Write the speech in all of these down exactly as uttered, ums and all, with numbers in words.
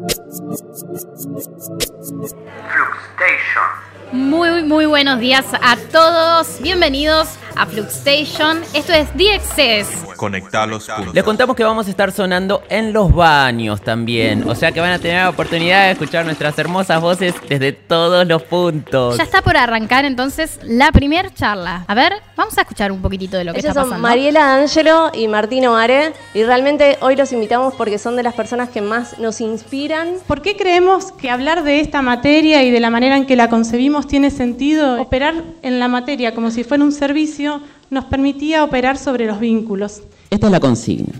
Muy, muy buenos días a todos. Bienvenidos a Fluxstation. Esto es D X S. Conectar los puntos. Les contamos que vamos a estar sonando en los baños también. O sea que van a tener la oportunidad de escuchar nuestras hermosas voces desde todos los puntos. Ya está por arrancar entonces la primer charla. A ver, vamos a escuchar un poquitito de lo que Ellos está son pasando. Mariela D'Angelo y Martín Oare. Y realmente hoy los invitamos porque son de las personas que más nos inspiran. ¿Por qué creemos que hablar de esta materia y de la manera en que la concebimos tiene sentido? Operar en la materia como si fuera un servicio nos permitía operar sobre los vínculos. Esta es la consigna.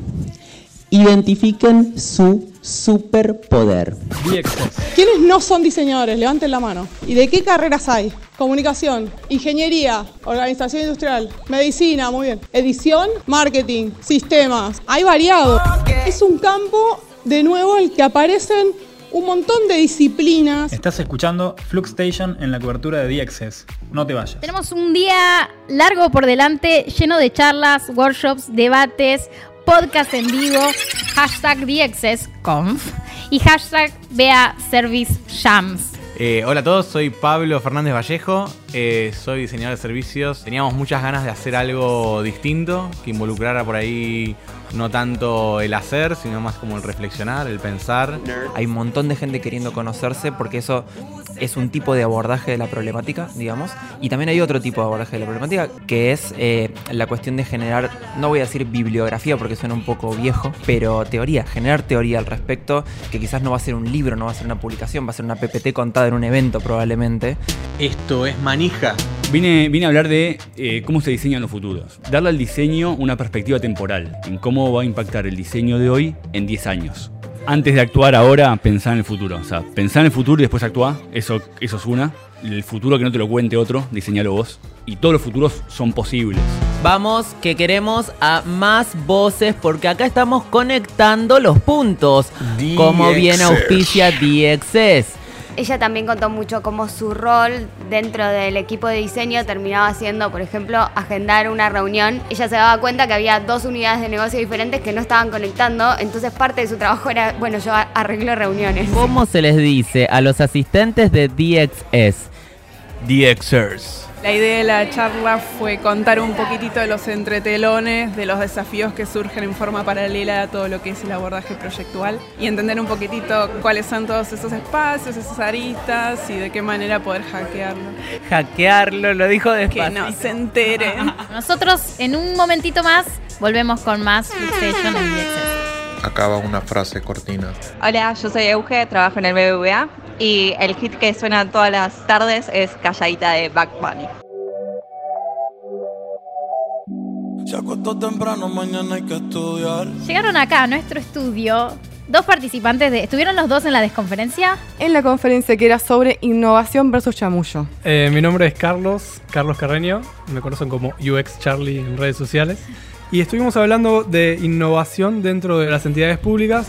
Identifiquen su superpoder. ¿Quiénes no son diseñadores? Levanten la mano. ¿Y de qué carreras hay? Comunicación, ingeniería, organización industrial, medicina, muy bien. Edición, marketing, sistemas. Hay variado. Es un campo, de nuevo, el que aparecen un montón de disciplinas. Estás escuchando Fluxstation en la cobertura de D X S. No te vayas. Tenemos un día largo por delante, lleno de charlas, workshops, debates, podcast en vivo, hashtag D X S Conf y hashtag Bea Service Jams. Eh, hola a todos, soy Pablo Fernández Vallejo, eh, soy diseñador de servicios. Teníamos muchas ganas de hacer algo distinto, que involucrara por ahí no tanto el hacer, sino más como el reflexionar, el pensar. Hay un montón de gente queriendo conocerse porque eso es un tipo de abordaje de la problemática, digamos. Y también hay otro tipo de abordaje de la problemática, que es eh, la cuestión de generar, no voy a decir bibliografía porque suena un poco viejo, pero teoría, generar teoría al respecto, que quizás no va a ser un libro, no va a ser una publicación, va a ser una P P T contada en un evento probablemente. Esto es manija. Vine, vine a hablar de eh, cómo se diseñan los futuros. Darle al diseño una perspectiva temporal, en cómo va a impactar el diseño de hoy en diez años. Antes de actuar ahora, pensar en el futuro. O sea, pensar en el futuro y después actuar, eso, eso es una. El futuro que no te lo cuente otro, diseñalo vos. Y todos los futuros son posibles. Vamos, que queremos a más voces porque acá estamos conectando los puntos. Como bien auspicia D X S. Ella también contó mucho cómo su rol dentro del equipo de diseño terminaba siendo, por ejemplo, agendar una reunión. Ella se daba cuenta que había dos unidades de negocio diferentes que no estaban conectando, entonces parte de su trabajo era, bueno, yo arreglo reuniones. ¿Cómo se les dice a los asistentes de D X S? D X S. La idea de la charla fue contar un poquitito de los entretelones, de los desafíos que surgen en forma paralela a todo lo que es el abordaje proyectual y entender un poquitito cuáles son todos esos espacios, esas aristas y de qué manera poder hackearlo. Hackearlo, lo dijo despacito. Que no se enteren. Nosotros en un momentito más volvemos con más Fluxstation en D X S. Acaba una frase cortina. Hola, yo soy Euge, trabajo en el B B V A y el hit que suena todas las tardes es Calladita de Bad Bunny. Se acostó temprano, mañana hay que estudiar. Llegaron acá a nuestro estudio dos participantes de... ¿Estuvieron los dos en la desconferencia? En la conferencia que era sobre innovación versus chamullo. Eh, mi nombre es Carlos, Carlos Carreño. Me conocen como U X Charlie en redes sociales. Y estuvimos hablando de innovación dentro de las entidades públicas.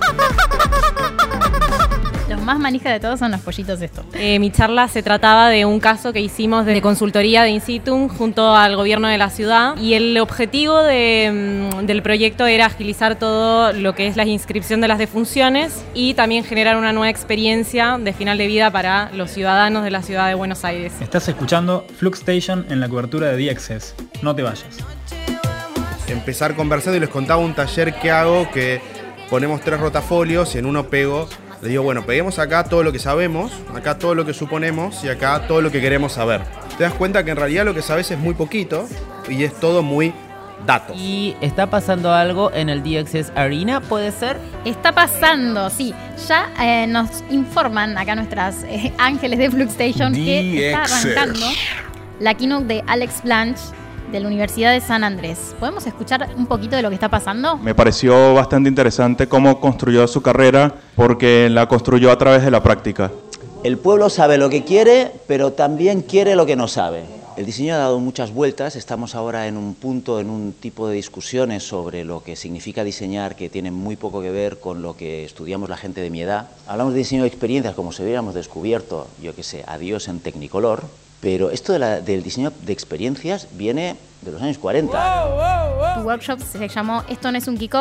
Los más manija de todos son los pollitos estos. Eh, mi charla se trataba de un caso que hicimos de consultoría de Insitum junto al gobierno de la ciudad y el objetivo de, del proyecto era agilizar todo lo que es la inscripción de las defunciones y también generar una nueva experiencia de final de vida para los ciudadanos de la ciudad de Buenos Aires. Estás escuchando Fluxstation en la cobertura de D X S. No te vayas. Empezar conversando y les contaba un taller que hago que ponemos tres rotafolios y en uno pego. Le digo, bueno, peguemos acá todo lo que sabemos, acá todo lo que suponemos y acá todo lo que queremos saber. Te das cuenta que en realidad lo que sabes es muy poquito y es todo muy datos. ¿Y está pasando algo en el D X S Arena, puede ser? Está pasando, sí. Ya eh, nos informan acá nuestras eh, ángeles de Fluxstation que está arrancando la keynote de Alex Blanch de la Universidad de San Andrés. ¿Podemos escuchar un poquito de lo que está pasando? Me pareció bastante interesante cómo construyó su carrera, porque la construyó a través de la práctica. El pueblo sabe lo que quiere, pero también quiere lo que no sabe. El diseño ha dado muchas vueltas, estamos ahora en un punto, en un tipo de discusiones sobre lo que significa diseñar que tienen muy poco que ver con lo que estudiamos la gente de mi edad. Hablamos de diseño de experiencias como si hubiéramos descubierto, yo qué sé, a Dios en Technicolor, pero esto de la, del diseño de experiencias viene de los años cuarenta. Tu workshop se llamó Esto no es un kickoff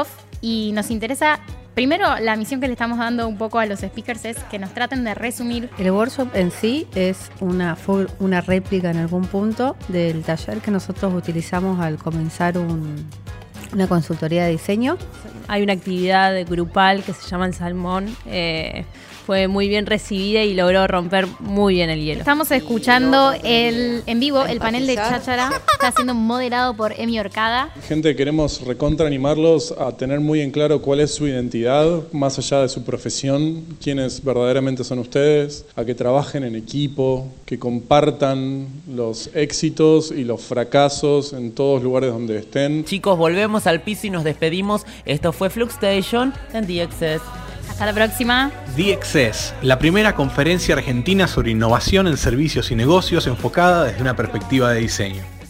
y nos interesa, primero, la misión que le estamos dando un poco a los speakers es que nos traten de resumir. El workshop en sí es una, fue una réplica en algún punto del taller que nosotros utilizamos al comenzar un, una consultoría de diseño. Hay una actividad grupal que se llama El Salmón. Eh, fue muy bien recibida y logró romper muy bien el hielo. Estamos escuchando el, en vivo el panel de Cháchara. Está siendo moderado por Emi Orcada. Gente, queremos recontra animarlos a tener muy en claro cuál es su identidad, más allá de su profesión, quiénes verdaderamente son ustedes, a que trabajen en equipo, que compartan los éxitos y los fracasos en todos lugares donde estén. Chicos, volvemos al piso y nos despedimos. Esto fue Fluxstation en D X S. Hasta la próxima. D X S, la primera conferencia argentina sobre innovación en servicios y negocios enfocada desde una perspectiva de diseño.